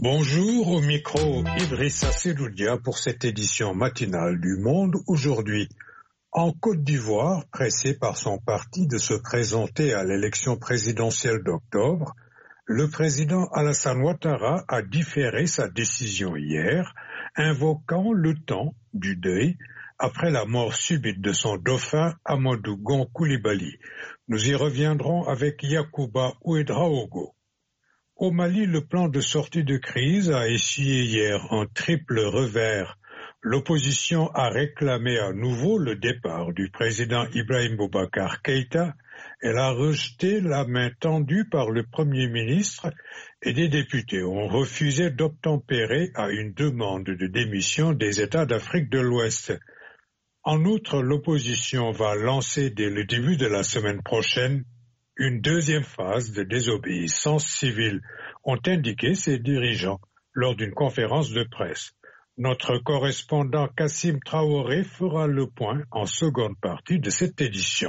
Bonjour, au micro Idrissa Seloudia pour cette édition matinale du Monde aujourd'hui. En Côte d'Ivoire, pressé par son parti de se présenter à l'élection présidentielle d'octobre, le président Alassane Ouattara a différé sa décision hier, invoquant le temps du deuil après la mort subite de son dauphin Amadou Gon Coulibaly. Nous y reviendrons avec Yacouba Ouedraogo. Au Mali, le plan de sortie de crise a essuyé hier un triple revers. L'opposition a réclamé à nouveau le départ du président Ibrahim Boubacar Keïta. Elle a rejeté la main tendue par le Premier ministre et des députés ont refusé d'obtempérer à une demande de démission des États d'Afrique de l'Ouest. En outre, l'opposition va lancer dès le début de la semaine prochaine une deuxième phase de désobéissance civile, ont indiqué ses dirigeants lors d'une conférence de presse. Notre correspondant Kassim Traoré fera le point en seconde partie de cette édition.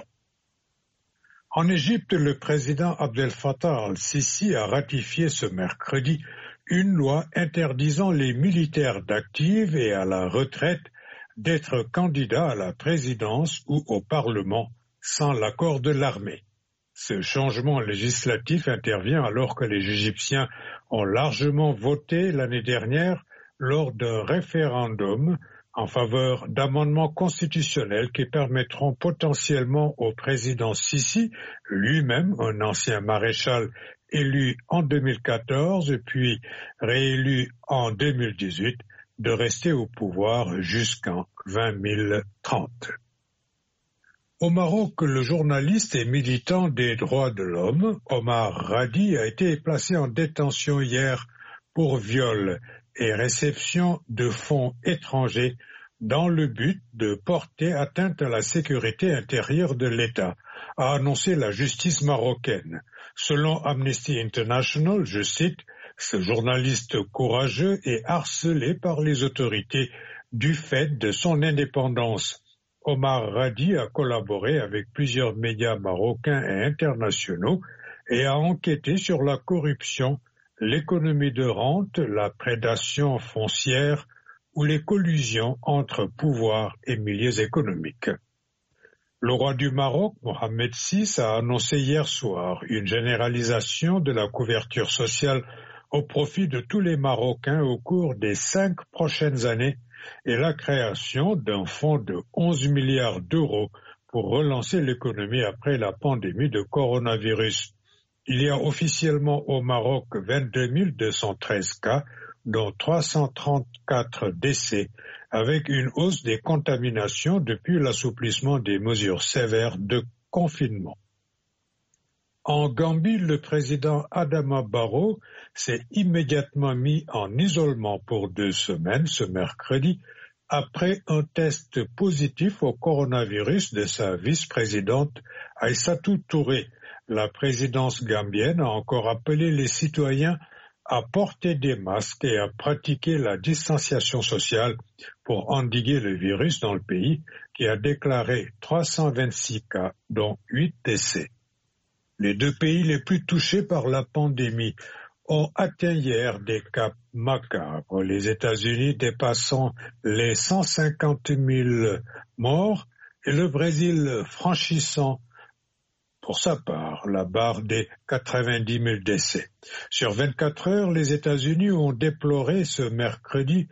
En Égypte, le président Abdel Fattah al-Sisi a ratifié ce mercredi une loi interdisant les militaires d'active et à la retraite d'être candidats à la présidence ou au Parlement sans l'accord de l'armée. Ce changement législatif intervient alors que les Égyptiens ont largement voté l'année dernière lors d'un référendum en faveur d'amendements constitutionnels qui permettront potentiellement au président Sisi, lui-même un ancien maréchal élu en 2014 puis réélu en 2018, de rester au pouvoir jusqu'en 2030. Au Maroc, le journaliste et militant des droits de l'homme, Omar Radi, a été placé en détention hier pour viol et réception de fonds étrangers dans le but de porter atteinte à la sécurité intérieure de l'État, a annoncé la justice marocaine. Selon Amnesty International, je cite, « Ce journaliste courageux est harcelé par les autorités du fait de son indépendance ». Omar Radi a collaboré avec plusieurs médias marocains et internationaux et a enquêté sur la corruption, l'économie de rente, la prédation foncière ou les collusions entre pouvoirs et milieux économiques. Le roi du Maroc, Mohamed VI, a annoncé hier soir une généralisation de la couverture sociale au profit de tous les Marocains au cours des 5 prochaines années et la création d'un fonds de 11 milliards d'euros pour relancer l'économie après la pandémie de coronavirus. Il y a officiellement au Maroc 22 213 cas, dont 334 décès, avec une hausse des contaminations depuis l'assouplissement des mesures sévères de confinement. En Gambie, le président Adama Barrow s'est immédiatement mis en isolement pour 2 semaines ce mercredi après un test positif au coronavirus de sa vice-présidente Aïssatou Touré. La présidence gambienne a encore appelé les citoyens à porter des masques et à pratiquer la distanciation sociale pour endiguer le virus dans le pays qui a déclaré 326 cas, dont 8 décès. Les 2 pays les plus touchés par la pandémie ont atteint hier des caps macabres, les États-Unis dépassant les 150 000 morts et le Brésil franchissant pour sa part la barre des 90 000 décès. Sur 24 heures, les États-Unis ont déploré ce mercredi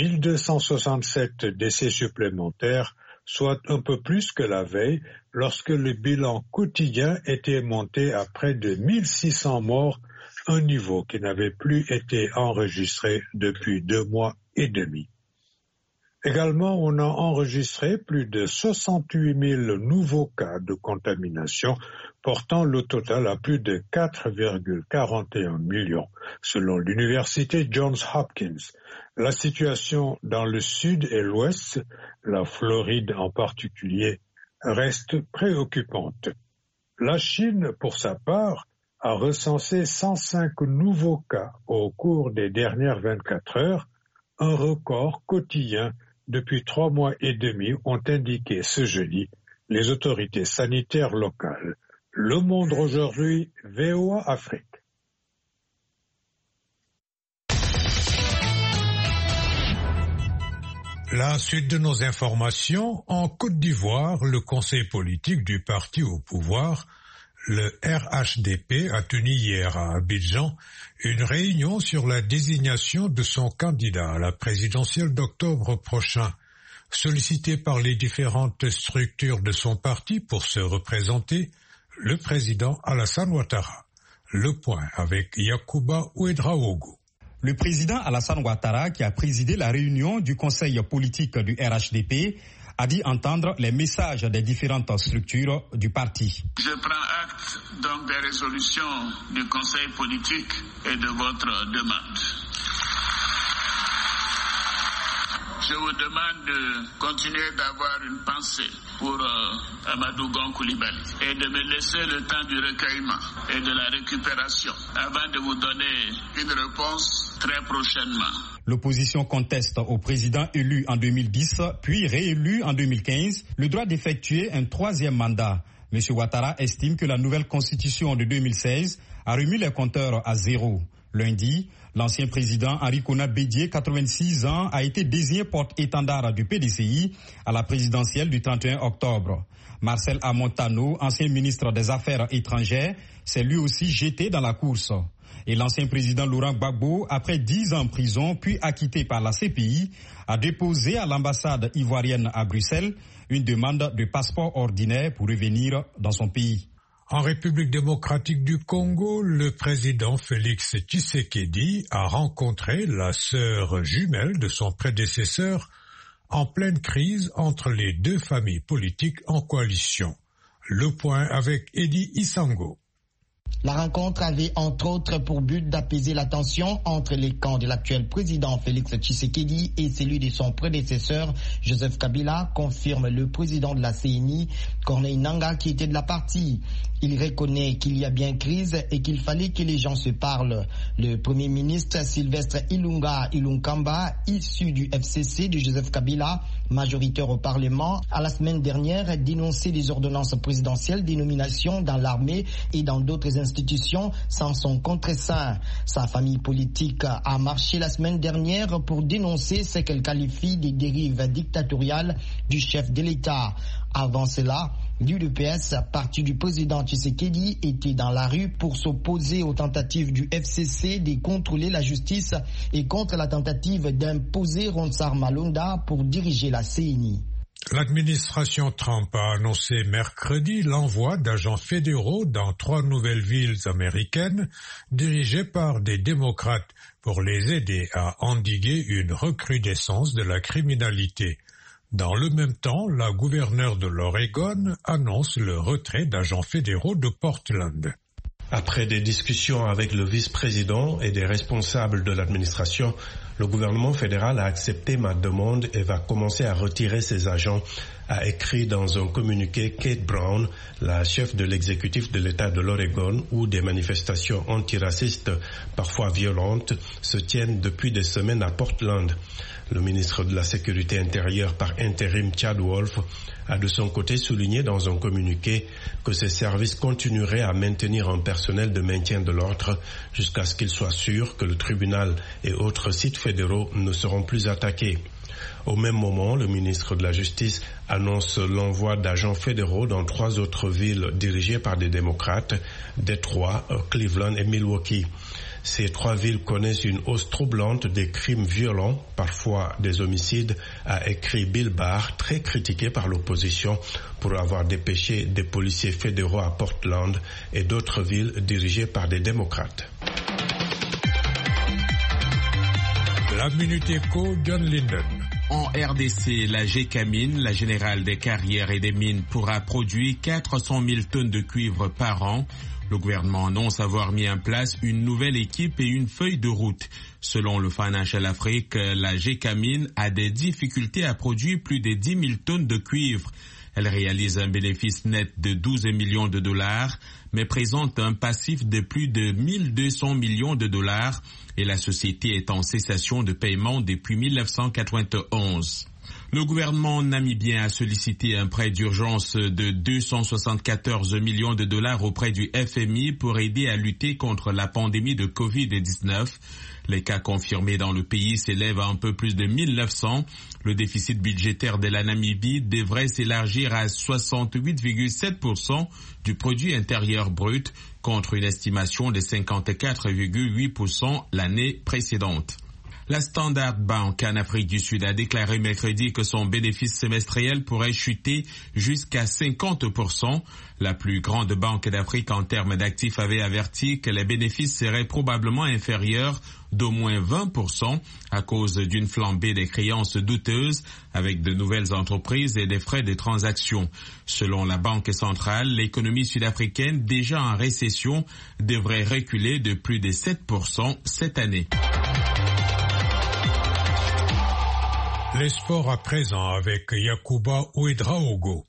1267 décès supplémentaires, soit un peu plus que la veille, lorsque le bilan quotidien était monté à près de 1600 morts, un niveau qui n'avait plus été enregistré depuis 2 mois et demi. Également, on a enregistré plus de 68 000 nouveaux cas de contamination, portant le total à plus de 4,41 millions, selon l'université Johns Hopkins. La situation dans le sud et l'ouest, la Floride en particulier, reste préoccupante. La Chine, pour sa part, a recensé 105 nouveaux cas au cours des dernières 24 heures, un record quotidien depuis 3 mois et demi, ont indiqué ce jeudi les autorités sanitaires locales. Le Monde aujourd'hui, VOA Afrique. La suite de nos informations, en Côte d'Ivoire, le conseil politique du parti au pouvoir, le RHDP, a tenu hier à Abidjan une réunion sur la désignation de son candidat à la présidentielle d'octobre prochain. Sollicité par les différentes structures de son parti pour se représenter, le président Alassane Ouattara. Le point avec Yacouba Ouedraogo. Le président Alassane Ouattara, qui a présidé la réunion du conseil politique du RHDP, a dit entendre les messages des différentes structures du parti. Je prends acte donc des résolutions du conseil politique et de votre demande. Je vous demande de continuer d'avoir une pensée pour Amadou Gon Coulibaly et de me laisser le temps du recueillement et de la récupération avant de vous donner une réponse très prochainement. L'opposition conteste au président élu en 2010 puis réélu en 2015 le droit d'effectuer un troisième mandat. M. Ouattara estime que la nouvelle constitution de 2016 a remis les compteurs à zéro. Lundi, l'ancien président Henri Konan Bédié, 86 ans, a été désigné porte-étendard du PDCI à la présidentielle du 31 octobre. Marcel Amontano, ancien ministre des Affaires étrangères, s'est lui aussi jeté dans la course. Et l'ancien président Laurent Gbagbo, après 10 ans en prison puis acquitté par la CPI, a déposé à l'ambassade ivoirienne à Bruxelles une demande de passeport ordinaire pour revenir dans son pays. En République démocratique du Congo, le président Félix Tshisekedi a rencontré la sœur jumelle de son prédécesseur en pleine crise entre les deux familles politiques en coalition. Le point avec Eddie Isango. La rencontre avait entre autres pour but d'apaiser la tension entre les camps de l'actuel président Félix Tshisekedi et celui de son prédécesseur Joseph Kabila, confirme le président de la CENI, Corneille Nangaa, qui était de la partie. Il reconnaît qu'il y a bien crise et qu'il fallait que les gens se parlent. Le premier ministre Sylvestre Ilunga Ilunkamba, issu du FCC de Joseph Kabila, majoritaire au Parlement, a la semaine dernière dénoncé les ordonnances présidentielles des nominations dans l'armée et dans d'autres institutions sans son contre-seing. Sa famille politique a marché la semaine dernière pour dénoncer ce qu'elle qualifie des dérives dictatoriales du chef de l'État. Avant cela, l'UDPS, parti du président Tshisekedi, était dans la rue pour s'opposer aux tentatives du FCC de contrôler la justice et contre la tentative d'imposer Ronsard Malonda pour diriger la CENI. L'administration Trump a annoncé mercredi l'envoi d'agents fédéraux dans 3 nouvelles villes américaines dirigées par des démocrates pour les aider à endiguer une recrudescence de la criminalité. Dans le même temps, la gouverneure de l'Oregon annonce le retrait d'agents fédéraux de Portland. Après des discussions avec le vice-président et des responsables de l'administration, le gouvernement fédéral a accepté ma demande et va commencer à retirer ses agents, a écrit dans un communiqué Kate Brown, la chef de l'exécutif de l'État de l'Oregon, où des manifestations antiracistes, parfois violentes, se tiennent depuis des semaines à Portland. Le ministre de la Sécurité intérieure par intérim, Chad Wolf, a de son côté souligné dans un communiqué que ses services continueraient à maintenir un personnel de maintien de l'ordre jusqu'à ce qu'il soit sûr que le tribunal et autres sites fédéraux ne seront plus attaqués. Au même moment, le ministre de la Justice annonce l'envoi d'agents fédéraux dans 3 autres villes dirigées par des démocrates, Détroit, Cleveland et Milwaukee. Ces 3 villes connaissent une hausse troublante des crimes violents, parfois des homicides, a écrit Bill Barr, très critiqué par l'opposition pour avoir dépêché des policiers fédéraux à Portland et d'autres villes dirigées par des démocrates. La Minute Éco, John Linden. En RDC, la GECAMINE, la Générale des Carrières et des Mines, pourra produire 400 000 tonnes de cuivre par an. Le gouvernement annonce avoir mis en place une nouvelle équipe et une feuille de route. Selon le Financial Afrique, la GECAMINE a des difficultés à produire plus de 10 000 tonnes de cuivre. Elle réalise un bénéfice net de 12 millions de dollars, mais présente un passif de plus de 1200 millions de dollars et la société est en cessation de paiement depuis 1991. Le gouvernement namibien a sollicité un prêt d'urgence de 274 millions de dollars auprès du FMI pour aider à lutter contre la pandémie de Covid-19. Les cas confirmés dans le pays s'élèvent à un peu plus de 1900. Le déficit budgétaire de la Namibie devrait s'élargir à 68,7% du produit intérieur brut contre une estimation de 54,8% l'année précédente. La Standard Bank en Afrique du Sud a déclaré mercredi que son bénéfice semestriel pourrait chuter jusqu'à 50%. La plus grande banque d'Afrique en termes d'actifs avait averti que les bénéfices seraient probablement inférieurs d'au moins 20% à cause d'une flambée des créances douteuses avec de nouvelles entreprises et des frais de transaction. Selon la Banque centrale, l'économie sud-africaine, déjà en récession, devrait reculer de plus de 7% cette année. Les sports à présent avec Yacouba Ouedraogo.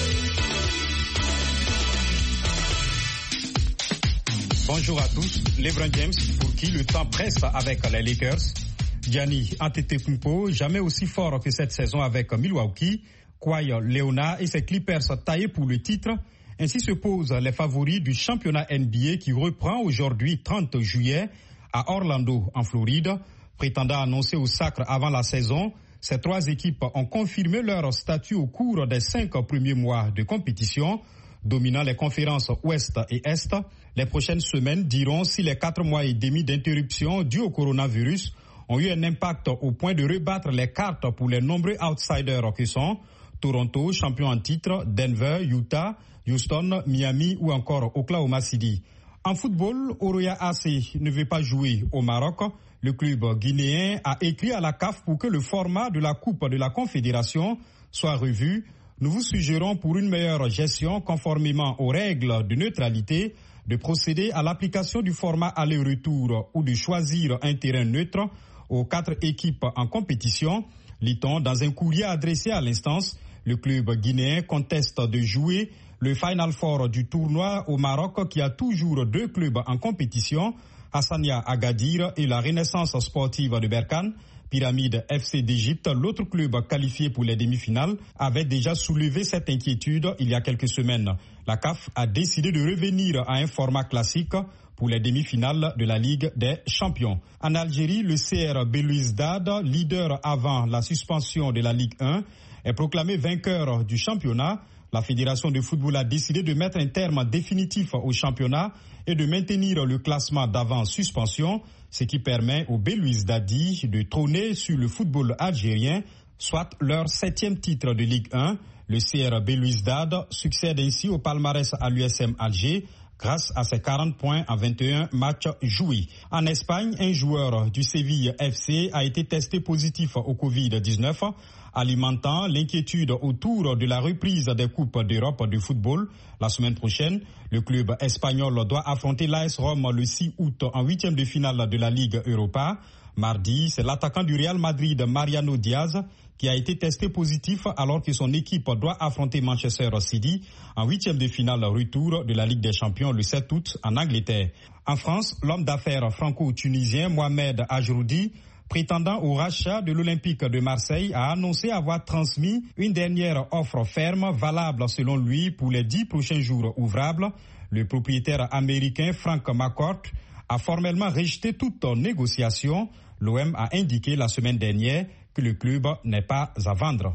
Bonjour à tous. LeBron James, pour qui le temps presse avec les Lakers. Giannis Antetokounmpo, jamais aussi fort que cette saison avec Milwaukee. Kawhi Leonard et ses Clippers taillés pour le titre. Ainsi se posent les favoris du championnat NBA qui reprend aujourd'hui 30 juillet à Orlando, en Floride. Prétendant annoncer au sacre avant la saison, ces trois équipes ont confirmé leur statut au cours des 5 premiers mois de compétition, dominant les conférences Ouest et Est. Les prochaines semaines diront si les 4 mois et demi d'interruption dus au coronavirus ont eu un impact au point de rebattre les cartes pour les nombreux outsiders que sont Toronto, champion en titre, Denver, Utah, Houston, Miami ou encore Oklahoma City. En football, Oroya AC ne veut pas jouer au Maroc. Le club guinéen a écrit à la CAF pour que le format de la Coupe de la Confédération soit revu. Nous vous suggérons pour une meilleure gestion, conformément aux règles de neutralité, de procéder à l'application du format aller-retour ou de choisir un terrain neutre aux 4 équipes en compétition. Lit-on dans un courrier adressé à l'instance, le club guinéen conteste de jouer le Final Four du tournoi au Maroc qui a toujours 2 clubs en compétition, Hassania Agadir et la Renaissance sportive de Berkane. Pyramide FC d'Égypte, l'autre club qualifié pour les demi-finales, avait déjà soulevé cette inquiétude il y a quelques semaines. La CAF a décidé de revenir à un format classique pour les demi-finales de la Ligue des Champions. En Algérie, le CR Belouizdad, leader avant la suspension de la Ligue 1, est proclamé vainqueur du championnat. La Fédération de football a décidé de mettre un terme définitif au championnat et de maintenir le classement d'avant suspension, ce qui permet aux Belouizdadi de trôner sur le football algérien, soit leur 7e titre de Ligue 1. Le CR Belouizdad succède ainsi au palmarès à l'USM Alger grâce à ses 40 points en 21 matchs joués. En Espagne, un joueur du Séville FC a été testé positif au Covid-19, alimentant l'inquiétude autour de la reprise des Coupes d'Europe de football. La semaine prochaine, le club espagnol doit affronter l'AS Rome le 6 août en 8e de finale de la Ligue Europa. Mardi, c'est l'attaquant du Real Madrid, Mariano Diaz, qui a été testé positif alors que son équipe doit affronter Manchester City en 8e de finale retour de la Ligue des Champions le 7 août en Angleterre. En France, l'homme d'affaires franco-tunisien Mohamed Ajroudi, prétendant au rachat de l'Olympique de Marseille, a annoncé avoir transmis une dernière offre ferme valable selon lui pour les 10 prochains jours ouvrables. Le propriétaire américain Frank McCourt a formellement rejeté toute négociation. L'OM a indiqué la semaine dernière que le club n'est pas à vendre.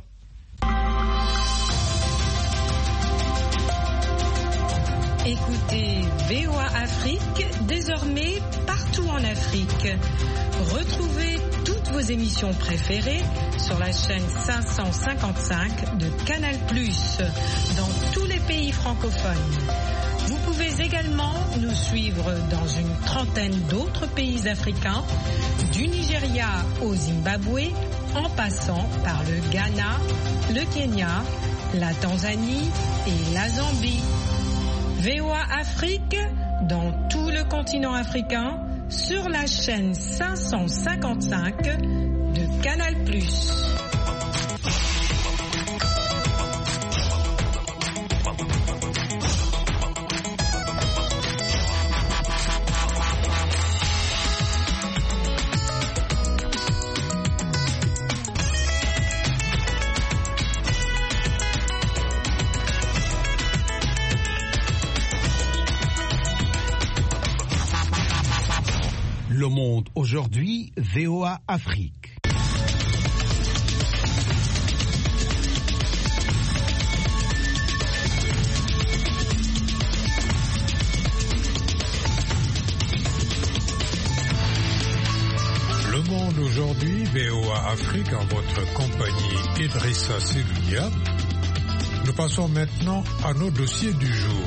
Écoutez VOA Afrique, désormais partout en Afrique. Retrouvez toutes vos émissions préférées sur la chaîne 555 de Canal+, dans tous les pays francophones. Vous pouvez également nous suivre dans une trentaine d'autres pays africains, du Nigeria au Zimbabwe, en passant par le Ghana, le Kenya, la Tanzanie et la Zambie. VOA Afrique, dans tout le continent africain, sur la chaîne 555 de Canal+. Le Monde aujourd'hui, VOA Afrique. Le Monde aujourd'hui, VOA Afrique, en votre compagnie Idrissa Seloudia. Nous passons maintenant à nos dossiers du jour.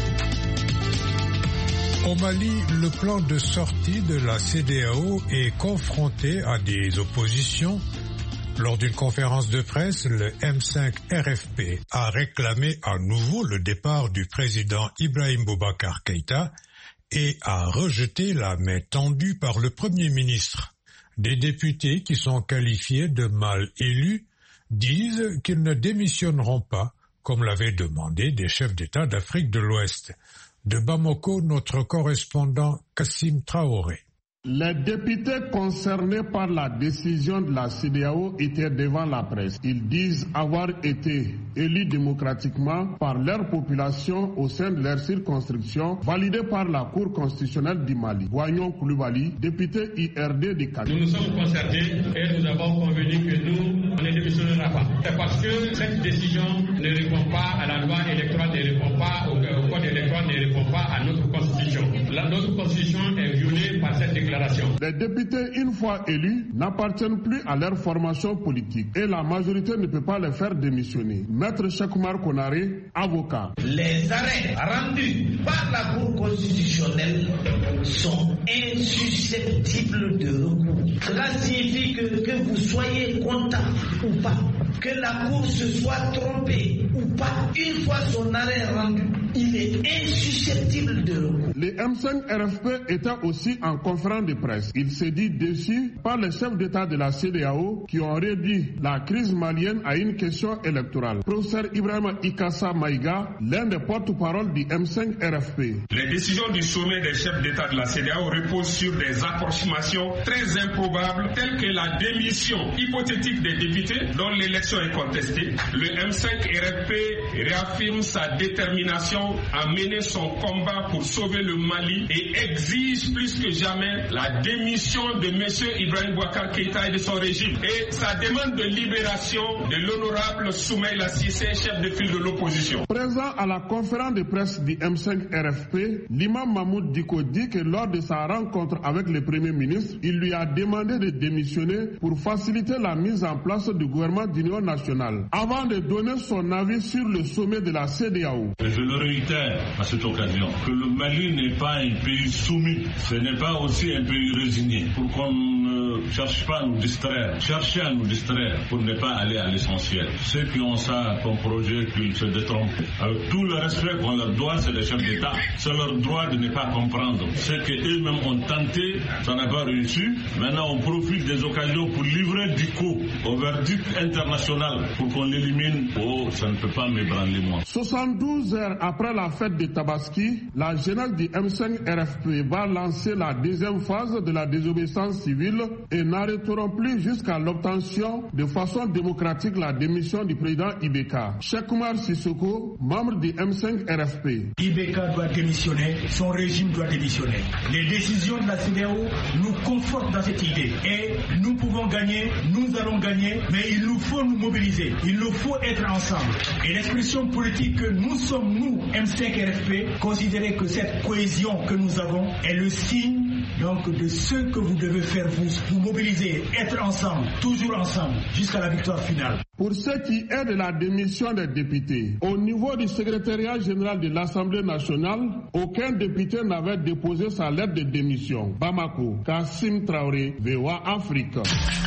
Au Mali, le plan de sortie de la CEDEAO est confronté à des oppositions. Lors d'une conférence de presse, le M5 RFP a réclamé à nouveau le départ du président Ibrahim Boubacar Keïta et a rejeté la main tendue par le Premier ministre. Des députés qui sont qualifiés de mal élus disent qu'ils ne démissionneront pas, comme l'avaient demandé des chefs d'État d'Afrique de l'Ouest. De Bamako, notre correspondant Kassim Traoré. Les députés concernés par la décision de la CEDEAO étaient devant la presse. Ils disent avoir été élus démocratiquement par leur population au sein de leur circonscription, validée par la Cour constitutionnelle du Mali. Voyons Koulibaly, député IRD de Kadi. Nous nous sommes concertés et nous avons convenu que nous, on ne démissionnera pas. C'est parce que cette décision ne répond pas à la loi électorale, ne répond pas au code électoral, ne répond pas à notre constitution. Notre constitution est violée par cette déclaration. Les députés, une fois élus, n'appartiennent plus à leur formation politique et la majorité ne peut pas les faire démissionner. Maître Chekoumar Konaré, avocat. Les arrêts rendus par la Cour constitutionnelle sont insusceptibles de recours. Cela signifie que vous soyez content ou pas, que la Cour se soit trompée ou pas, une fois son arrêt rendu, il est insusceptible de recours. Les M5 RFP étaient aussi en conférence de presse. Il s'est dit déçu par les chefs d'État de la CEDEAO qui ont réduit la crise malienne à une question électorale. Professeur Ibrahima Ikassa Maïga, l'un des porte-parole du M5 RFP. Les décisions du sommet des chefs d'État de la CEDEAO reposent sur des approximations très improbables telles que la démission hypothétique des députés dont l'élection est contestée. Le M5 RFP réaffirme sa détermination à mener son combat pour sauver le Mali et exige plus que jamais la démission de M. Ibrahim Boubacar Keïta et de son régime et sa demande de libération de l'honorable Soumaïla Cissé, chef de file de l'opposition. Présent à la conférence de presse du M5 RFP, l'imam Mahmoud Diko dit que lors de sa rencontre avec le Premier ministre, il lui a demandé de démissionner pour faciliter la mise en place du gouvernement d'union nationale, avant de donner son avis sur le sommet de la CEDEAO. Je le réitère à cette occasion, que le Mali n'est pas un pays soumis, ce n'est pas aussi un pays résigné, pour qu'on ne cherche pas à nous distraire, chercher à nous distraire pour ne pas aller à l'essentiel. Ceux qui ont ça comme projet, qu'ils se détrompent. Avec tout le respect qu'on leur doit, c'est les chefs d'État. C'est leur droit de ne pas comprendre. Ce qu'eux-mêmes ont tenté, ça n'a pas réussi. Maintenant, on profite des occasions pour livrer du coup au verdict international pour qu'on l'élimine. Oh, ça ne peut pas m'ébranler moi. 72 heures après la fête de Tabaski, la jeunesse du M5 RFP va lancer la deuxième phase de la désobéissance civile et n'arrêteront plus jusqu'à l'obtention de façon démocratique la démission du président Ibeka. Cheikh Oumar Sissoko, membre du M5 RFP. Ibeka doit démissionner, son régime doit démissionner. Les décisions de la CEDEAO nous confortent dans cette idée et nous pouvons gagner, nous allons gagner, mais il nous faut nous mobiliser, il nous faut être ensemble. Et l'expression politique que nous sommes, nous, M5 RFP, considérez que cette cohésion que nous avons est le signe donc de ce que vous devez faire, vous mobiliser, être ensemble, toujours ensemble, jusqu'à la victoire finale. Pour ce qui est de la démission des députés, au niveau du secrétariat général de l'Assemblée nationale, aucun député n'avait déposé sa lettre de démission. Bamako, Kassim Traoré, VOA Afrique.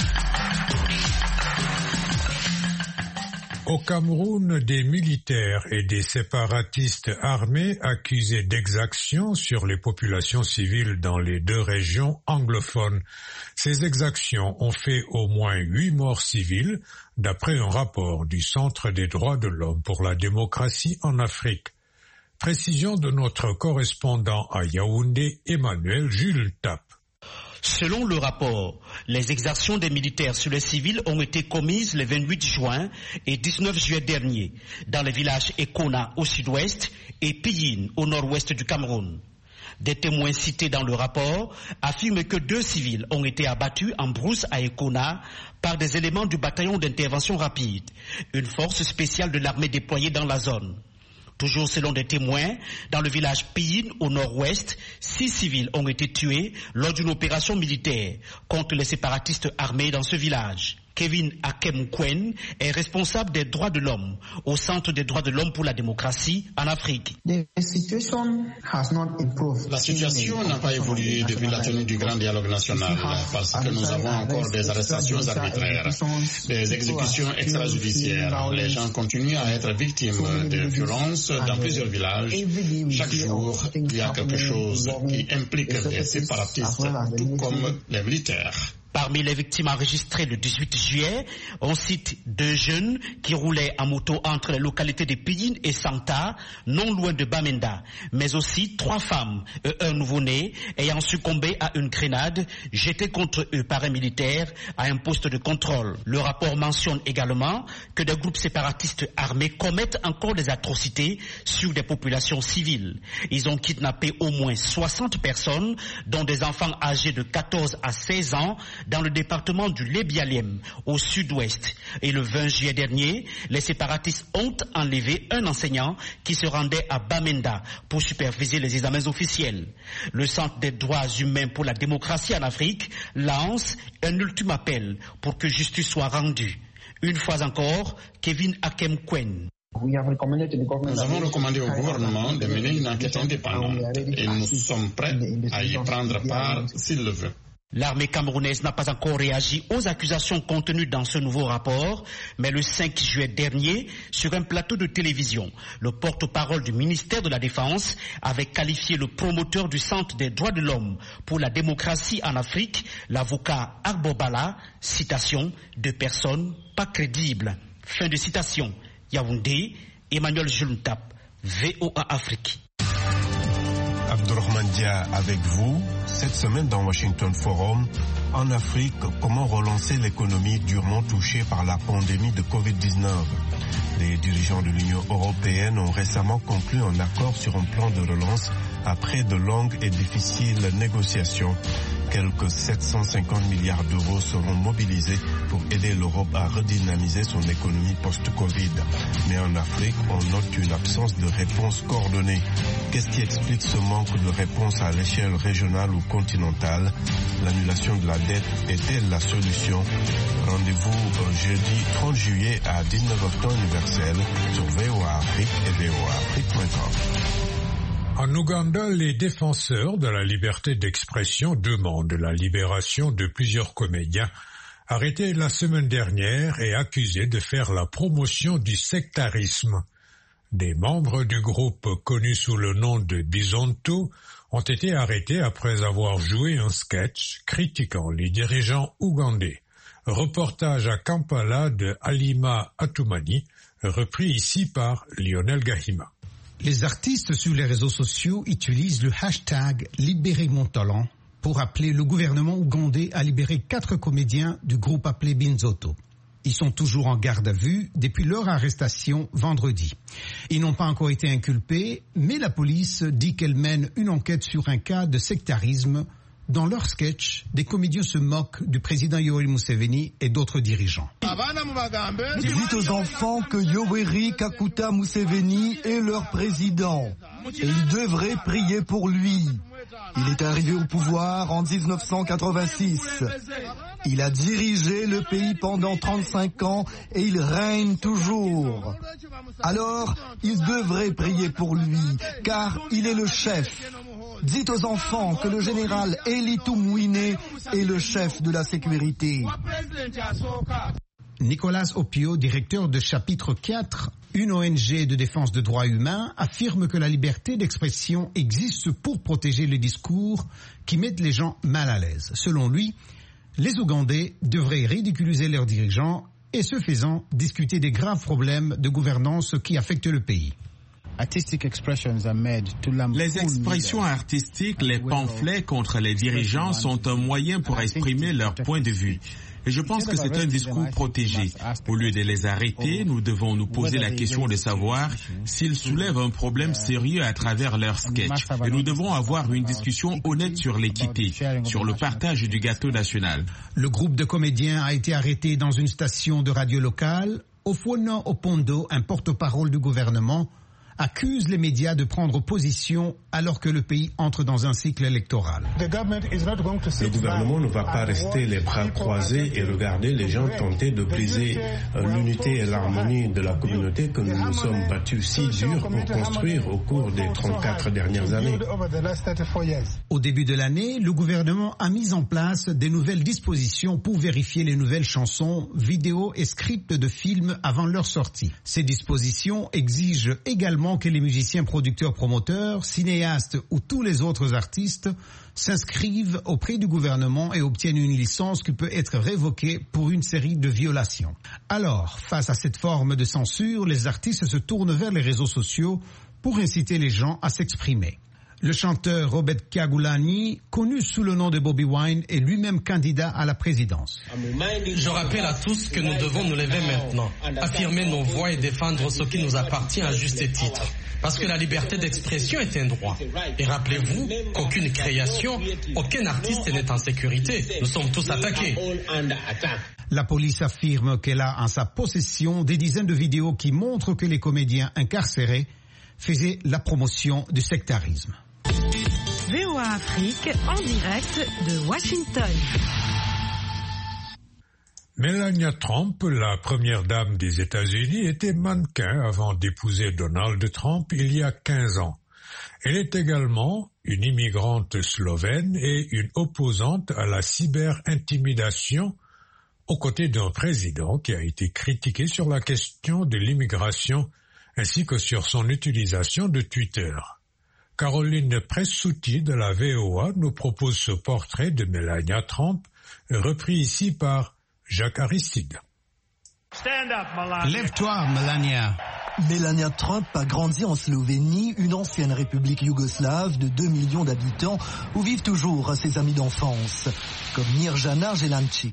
Au Cameroun, des militaires et des séparatistes armés accusés d'exactions sur les populations civiles dans les deux régions anglophones. Ces exactions ont fait au moins 8 morts civiles, d'après un rapport du Centre des droits de l'homme pour la démocratie en Afrique. Précision de notre correspondant à Yaoundé, Emmanuel Jules Tap. Selon le rapport, les exactions des militaires sur les civils ont été commises le 28 juin et 19 juillet dernier dans les villages Ekona au sud-ouest et Piyin au nord-ouest du Cameroun. Des témoins cités dans le rapport affirment que 2 civils ont été abattus en brousse à Ekona par des éléments du bataillon d'intervention rapide, une force spéciale de l'armée déployée dans la zone. Toujours selon des témoins, dans le village Piyin au nord-ouest, 6 civils ont été tués lors d'une opération militaire contre les séparatistes armés dans ce village. Kevin Akemkwen est responsable des droits de l'homme au Centre des droits de l'homme pour la démocratie en Afrique. La situation n'a pas évolué depuis la tenue du grand dialogue national parce que nous avons encore des arrestations arbitraires, des exécutions extrajudiciaires. Les gens continuent à être victimes de violences dans plusieurs villages. Chaque jour, il y a quelque chose qui implique des séparatistes, tout comme les militaires. Parmi les victimes enregistrées le 18 juillet, on cite 2 jeunes qui roulaient en moto entre les localités de Piyin et Santa, non loin de Bamenda, mais aussi 3 femmes et un nouveau-né ayant succombé à une grenade jetée contre eux par un militaire à un poste de contrôle. Le rapport mentionne également que des groupes séparatistes armés commettent encore des atrocités sur des populations civiles. Ils ont kidnappé au moins 60 personnes, dont des enfants âgés de 14 à 16 ans, dans le département du Lébialem, au sud-ouest. Et le 20 juillet dernier, les séparatistes ont enlevé un enseignant qui se rendait à Bamenda pour superviser les examens officiels. Le Centre des droits humains pour la démocratie en Afrique lance un ultime appel pour que justice soit rendue. Une fois encore, Kevin Akemkwen. Nous avons recommandé au gouvernement de mener une enquête indépendante et nous sommes prêts à y prendre part s'il le veut. L'armée camerounaise n'a pas encore réagi aux accusations contenues dans ce nouveau rapport, mais le 5 juillet dernier, sur un plateau de télévision, le porte-parole du ministère de la Défense avait qualifié le promoteur du Centre des droits de l'homme pour la démocratie en Afrique, l'avocat Arbobala, citation, de personnes pas crédibles. Fin de citation. Yaoundé, Emmanuel Juntap, VOA Afrique. Abdourahmane Dia avec vous, cette semaine dans Washington Forum. En Afrique, comment relancer l'économie durement touchée par la pandémie de Covid-19 ? Les dirigeants de l'Union européenne ont récemment conclu un accord sur un plan de relance après de longues et difficiles négociations. Quelques 750 milliards d'euros seront mobilisés pour aider l'Europe à redynamiser son économie post-Covid. Mais en Afrique, on note une absence de réponse coordonnée. Qu'est-ce qui explique ce manque de réponse à l'échelle régionale ou continentale ? L'annulation de la dette est-elle la solution ? Rendez-vous jeudi 30 juillet à 19h temps universel sur VOA Afrique et voaafrique.com. En Ouganda, les défenseurs de la liberté d'expression demandent la libération de plusieurs comédiens arrêtés la semaine dernière et accusés de faire la promotion du sectarisme. Des membres du groupe connu sous le nom de Bizonto ont été arrêtés après avoir joué un sketch critiquant les dirigeants ougandais. Reportage à Kampala de Halima Atoumani, repris ici par Lionel Gahima. Les artistes sur les réseaux sociaux utilisent le hashtag « Libérez mon talent » pour appeler le gouvernement ougandais à libérer 4 comédiens du groupe appelé Binzoto. Ils sont toujours en garde à vue depuis leur arrestation vendredi. Ils n'ont pas encore été inculpés, mais la police dit qu'elle mène une enquête sur un cas de sectarisme. Dans leur sketch, des comédiens se moquent du président Yoweri Museveni et d'autres dirigeants. Dites aux enfants que Yoweri Kaguta Museveni est leur président et ils devraient prier pour lui. Il est arrivé au pouvoir en 1986. Il a dirigé le pays pendant 35 ans et il règne toujours. Alors, ils devraient prier pour lui, car il est le chef. Dites aux enfants que le général Eli Tumwine est le chef de la sécurité. Nicolas Opio, directeur de chapitre 4, une ONG de défense des droits humains, affirme que la liberté d'expression existe pour protéger les discours qui mettent les gens mal à l'aise. Selon lui, les Ougandais devraient ridiculiser leurs dirigeants et, ce faisant, discuter des graves problèmes de gouvernance qui affectent le pays. Les expressions artistiques, les pamphlets contre les dirigeants sont un moyen pour exprimer leur point de vue. Et je pense que c'est un discours protégé. Au lieu de les arrêter, nous devons nous poser la question de savoir s'ils soulèvent un problème sérieux à travers leurs sketchs. Et nous devons avoir une discussion honnête sur l'équité, sur le partage du gâteau national. Le groupe de comédiens a été arrêté dans une station de radio locale. Ofono Opondo, un porte-parole du gouvernement, accuse les médias de prendre position alors que le pays entre dans un cycle électoral. Le gouvernement ne va pas rester les bras croisés et regarder les gens tenter de briser l'unité et l'harmonie de la communauté que nous nous sommes battus si dur pour construire au cours des 34 dernières années. Au début de l'année, le gouvernement a mis en place des nouvelles dispositions pour vérifier les nouvelles chansons, vidéos et scripts de films avant leur sortie. Ces dispositions exigent également que les musiciens, producteurs, promoteurs, cinéastes ou tous les autres artistes s'inscrivent auprès du gouvernement et obtiennent une licence qui peut être révoquée pour une série de violations. Alors, face à cette forme de censure, les artistes se tournent vers les réseaux sociaux pour inciter les gens à s'exprimer. Le chanteur Robert Kyagulanyi, connu sous le nom de Bobby Wine, est lui-même candidat à la présidence. Je rappelle à tous que nous devons nous lever maintenant, affirmer nos voix et défendre ce qui nous appartient à juste titre. Parce que la liberté d'expression est un droit. Et rappelez-vous qu'aucune création, aucun artiste n'est en sécurité. Nous sommes tous attaqués. La police affirme qu'elle a en sa possession des dizaines de vidéos qui montrent que les comédiens incarcérés faisaient la promotion du sectarisme. VOA Afrique en direct de Washington. Melania Trump, la première dame des États-Unis, était mannequin avant d'épouser Donald Trump il y a 15 ans. Elle est également une immigrante slovène et une opposante à la cyber-intimidation aux côtés d'un président qui a été critiqué sur la question de l'immigration ainsi que sur son utilisation de Twitter. Caroline Pressouti de la VOA nous propose ce portrait de Melania Trump, repris ici par Jacques Aristide. Lève-toi, Melania. Melania Trump a grandi en Slovénie, une ancienne république yougoslave de 2 millions d'habitants, où vivent toujours ses amis d'enfance, comme Mirjana Jelancic.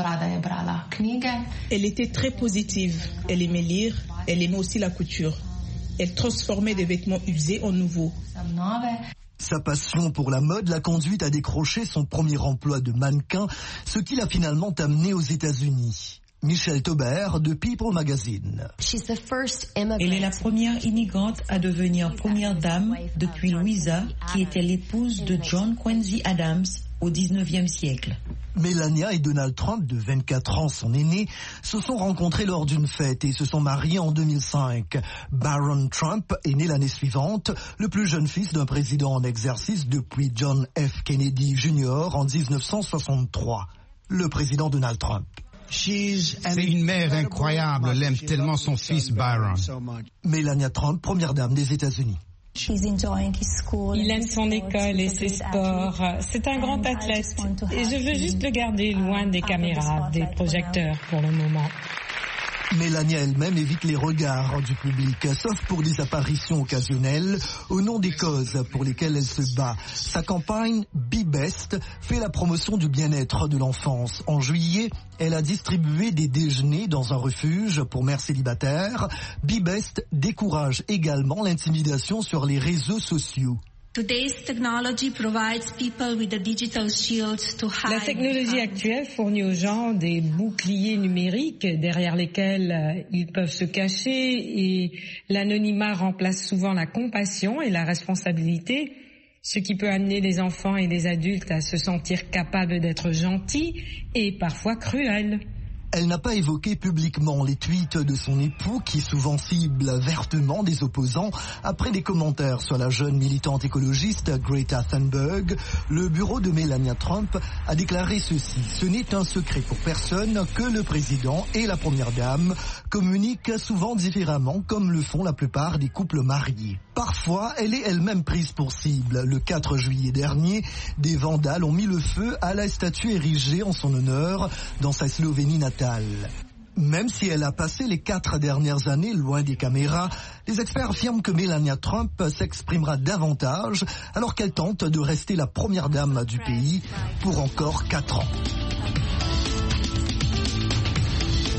Elle était très positive, elle aimait lire, elle aimait aussi la couture. Elle transformait des vêtements usés en nouveaux. Sa passion pour la mode l'a conduite à décrocher son premier emploi de mannequin, ce qui l'a finalement amené aux États-Unis. Michelle Taubert de People Magazine. Elle est la première immigrante à devenir première dame depuis Louisa, qui était l'épouse de John Quincy Adams au 19e siècle. Melania et Donald Trump, de 24 ans, son aîné, se sont rencontrés lors d'une fête et se sont mariés en 2005. Barron Trump est né l'année suivante, le plus jeune fils d'un président en exercice depuis John F. Kennedy Jr. en 1963. Le président Donald Trump. C'est une mère incroyable, elle aime tellement son fils Barron. Melania Trump, première dame des États-Unis. Il aime son école et ses sports. C'est un grand athlète. Et je veux juste le garder loin des caméras, des projecteurs pour le moment. Melania elle-même évite les regards du public, sauf pour des apparitions occasionnelles, au nom des causes pour lesquelles elle se bat. Sa campagne Be Best fait la promotion du bien-être de l'enfance. En juillet, elle a distribué des déjeuners dans un refuge pour mères célibataires. Be Best décourage également l'intimidation sur les réseaux sociaux. La technologie actuelle fournit aux gens des boucliers numériques derrière lesquels ils peuvent se cacher et l'anonymat remplace souvent la compassion et la responsabilité, ce qui peut amener les enfants et les adultes à se sentir capables d'être gentils et parfois cruels. Elle n'a pas évoqué publiquement les tweets de son époux qui souvent cible vertement des opposants. Après des commentaires sur la jeune militante écologiste Greta Thunberg, le bureau de Melania Trump a déclaré ceci. Ce n'est un secret pour personne que le président et la première dame communiquent souvent différemment comme le font la plupart des couples mariés. Parfois, elle est elle-même prise pour cible. Le 4 juillet dernier, des vandales ont mis le feu à la statue érigée en son honneur dans sa Slovénie natale. Même si elle a passé les 4 dernières années loin des caméras, les experts affirment que Melania Trump s'exprimera davantage alors qu'elle tente de rester la première dame du pays pour encore 4 ans.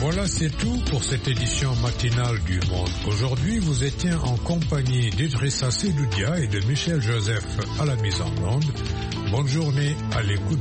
Voilà, c'est tout pour cette édition matinale du Monde. Aujourd'hui, vous étiez en compagnie d'Idrissa Seloudia et de Michel Joseph à la mise en onde. Bonne journée à l'écoute